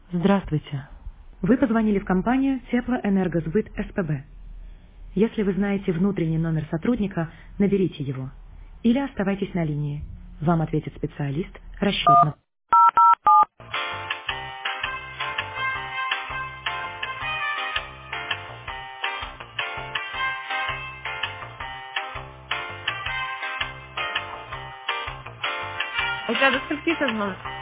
Здравствуйте. Вы позвонили в компанию Теплоэнергосбыт СПБ. Если вы знаете внутренний номер сотрудника, наберите его. Или оставайтесь на линии. Вам ответит специалист расчетно. У тебя до скольки созвон?